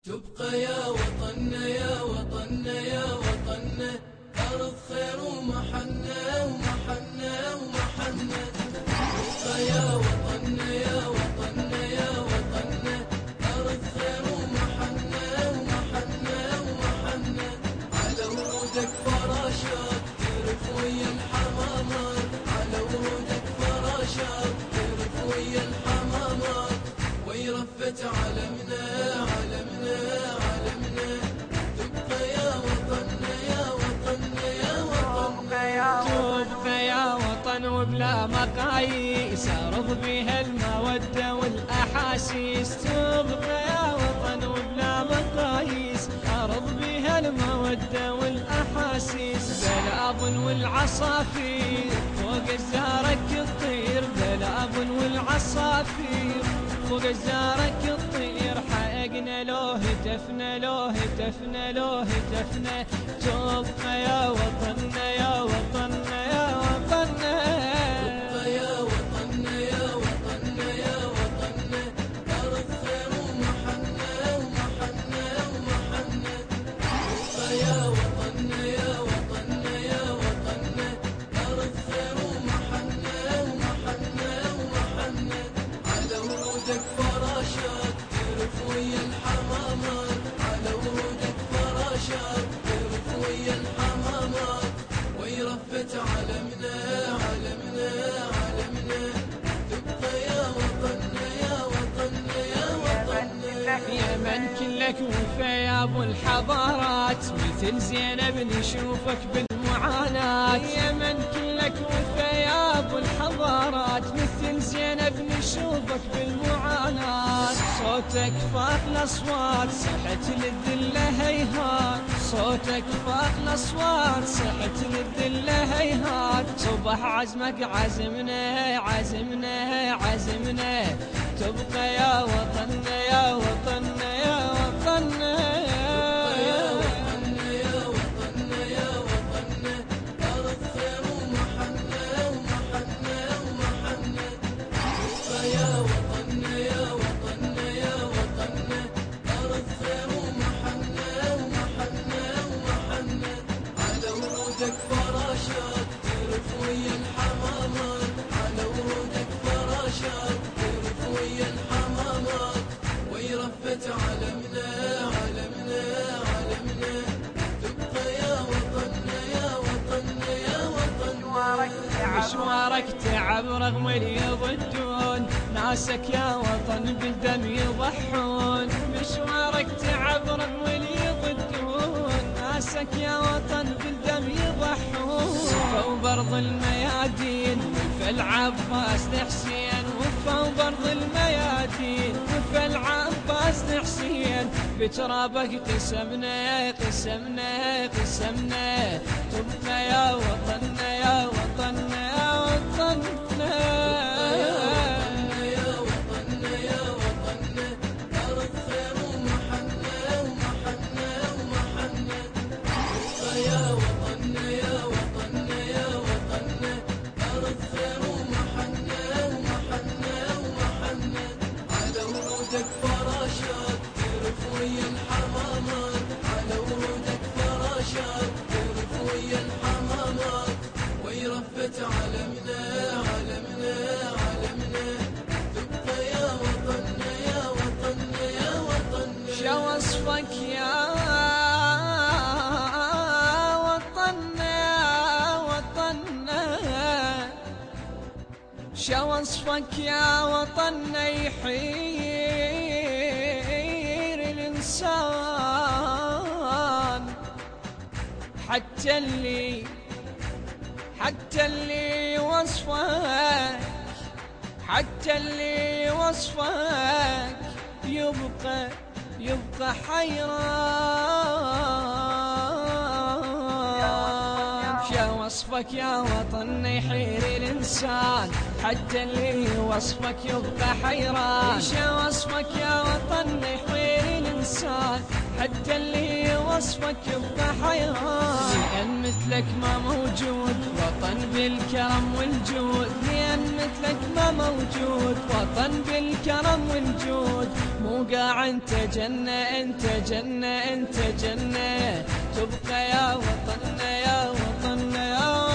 تبقى يا وطننا يا وطننا يا وطننا، أرض خير ومحنة ومحنة ومحنة. تبقى يا وطننا يا وطننا يا وطننا، أرض خير ومحنة ومحنة ومحنة. على ورودك فراشات ترف ويا الحمامات، على ورودك فراشات ترف ويا الحمامات. ويرفت علمنا علمنا علمنا. تبقى يا وطننا يا وطننا يا وطننا. تبقى يا وطن وبلا مقاييس، أرض بها المودة والأحاسيس. تبقى يا وطن وبلا مقاييس، أرض بها المودة والأحاسيس. بلاب والعصافير فوق جزارك تطير، بلاب والعصافير فوق جزارك تطير. حقنا لو هتفنا لو هتفنا لو هتفنا. تبقى يا وطننا يا وطننا يا وطننا. تبقى يا وطننا يا وطننا يا وطننا، أرض خير ومحنة ومحنة ومحنة. تبقى يا وطننا يا وطننا يا وطننا، أرض خير ومحنة ومحنة ومحنة. على ورودك فراشات ترف ويا الحمامات، على ورودك فراشات ترف ويا الحمامات. ويرفت علمنا علمنا علمنا. تبقى يا وطننا يا وطننا يا وطننا. يمن كلك وفا يا ابو الحضارات، مثل زينب نشوفك بالمعاناة. يمن كلك وفا يا ابو الحضارات، مثل زينب نشوفك بالمعاناة. صوتك فاق الاصوات صحت للذله هيهات، صوتك فاق الاصوات صحت للذله هيهات. صبح عزمك عزمنا عزمنا عزمنا. تبقى يا وطننا يا وطننا يا وطننا. تبقى يا وطننا يا وطننا يا وطننا، أرض خير ومحنة ومحنة ومحنة. تبقى يا وطننا يا وطننا يا وطننا، أرض خير ومحنة ومحنة ومحنة. على ورودك فراشات ترف ويا الحمامات، على ورودك فراشات ترف ويا الحمامات. ويرفت علمنا علمنا علمنا. تبقى يا وطننا يا وطننا يا وطننا. مشوارك تعب رغم اللي يضدون، ناسك يا وطن بالدم يضحون. مشوارك تعب رغم اللي يضدون، ناسك يا وطن بالدم يضحون. وفوا برض الميادين وفى العباس حسين، وفوا برض الميادين وفى العباس حسين. بترابك قسمنا قسمنا قسمنا. تبقى يا وطننا يا وطننا يا وطننا. يا وطننا يا وطننا، أرض خير ومحنة ومحنة ومحنة. تبقى يا وطننا يا وطننا يا وطننا، أرض خير ومحنة ومحنة ومحنة. على ورودك فراشات ترف ويا الحمامات، على ورودك فراشات ترف ويا الحمامات. ويرفت علمنا علمنا علمنا. تبقى يا وطننا يا وطننا يا وطننا. شو وصفك يا وطننا يا وطننا، شو وصفك يا وطننا يحير الإنسان. حتى اللي وصفك، حتى اللي وصفك يبقى حيران. شا وصفك يا وطن يحير الإنسان، حتى اللي وصفك يبقى حيران. شا وصفك يا وطن يحير الإنسان، حتى اللي وصفك يبقى حيران، لأن مثلك ما موجود وطن بالكرم والجود، لأن مثلك ما موجود وطن بالكرم والجود. موقع انت جنة انت جنة انت جنة، تبقى يا وطننا يا وطننا يا